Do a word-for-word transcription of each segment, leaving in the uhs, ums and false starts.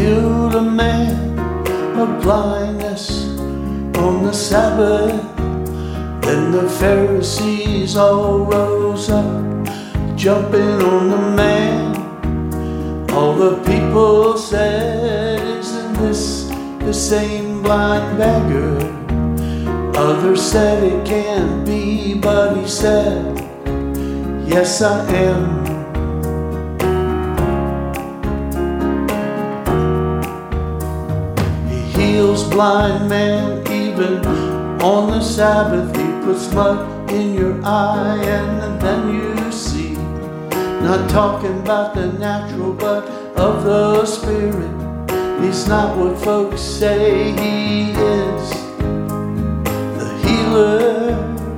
healed a man of blindness on the Sabbath. Then the Pharisees all rose up, jumping on the man. All the people said, "Isn't this the same blind beggar?" Others said it can't be, but he said, "Yes, I am." He heals blind men even on the Sabbath. He puts mud in your eye and then you see. Not talking about the natural, but of the Spirit. He's not what folks say he is, the healer.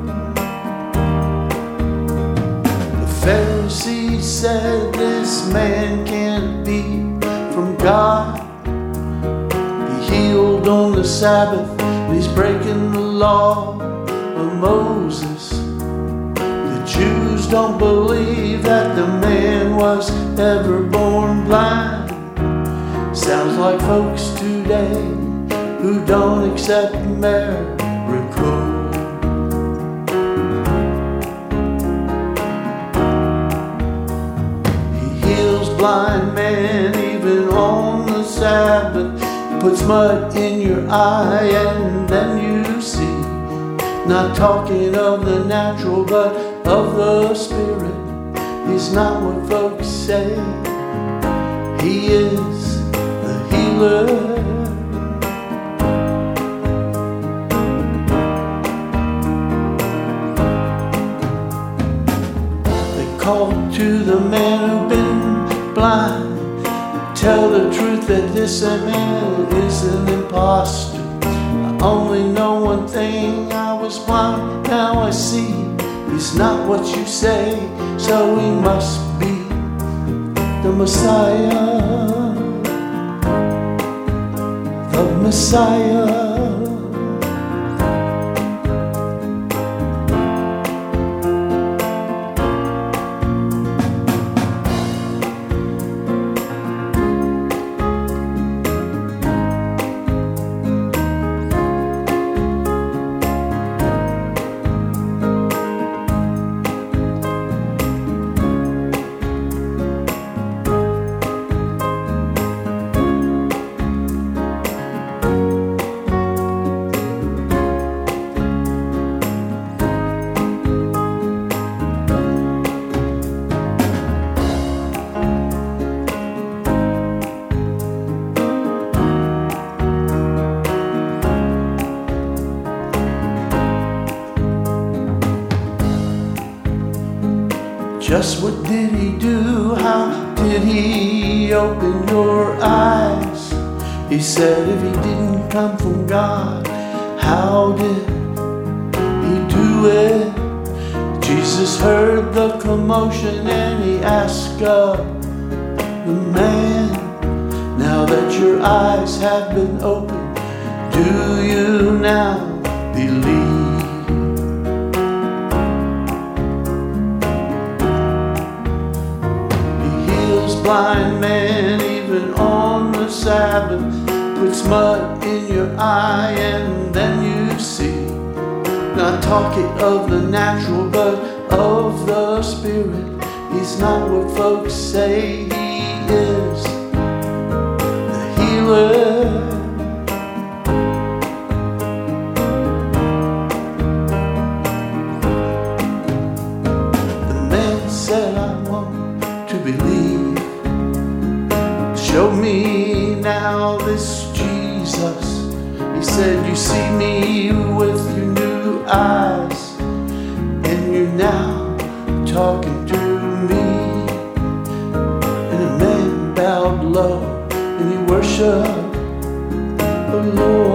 The Pharisees said this man can't be from God. He healed on the Sabbath, he's breaking the law of Moses. The Jews don't believe that the man was ever born blind. Sounds like folks today who don't accept miracle. He heals blind men even on the Sabbath. Puts mud in your eye and then you see. Not talking of the natural, but of the Spirit. He's not what folks say he is, the healer. They called to the man who'd been blind. Tell the truth that this man is an imposter. I only know one thing, I was blind, now I see. He's not what you say, so he must be the Messiah, the Messiah. Just what did he do? How did he open your eyes? He said if he didn't come from God, how did he do it? Jesus heard the commotion and he asked God, the man, now that your eyes have been opened, do you now believe? Blind man even on the Sabbath, puts mud in your eye and then you see. Not talking of the natural, but of the Spirit. He's not what folks say he is, the healer. The man said, I want to believe. Show me now this Jesus. He said, you see me with your new eyes, and you're now talking to me. And a man bowed low and he worshiped the Lord.